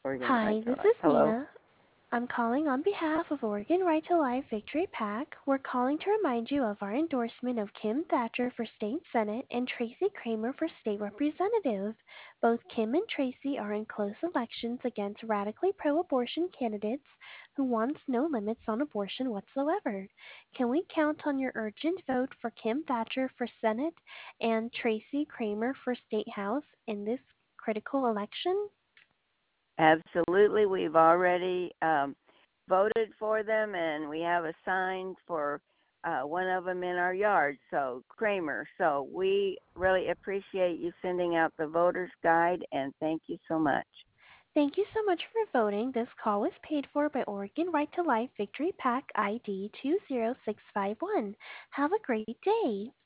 Oregon Right Hi, to this Life. is Hello. Nina. I'm calling on behalf of Oregon Right to Life Victory PAC. We're calling to remind you of our endorsement of Kim Thatcher for State Senate and Tracy Kramer for State Representative. Both Kim and Tracy are in close elections against radically pro abortion candidates who wants no limits on abortion whatsoever. Can we count on your urgent vote for Kim Thatcher for Senate and Tracy Kramer for State House in this critical election? Absolutely. We've already voted for them, and we have a sign for one of them in our yard, so Kramer. So we really appreciate you sending out the voter's guide, and thank you so much. Thank you so much for voting. This call was paid for by Oregon Right to Life Victory PAC ID 20651. Have a great day.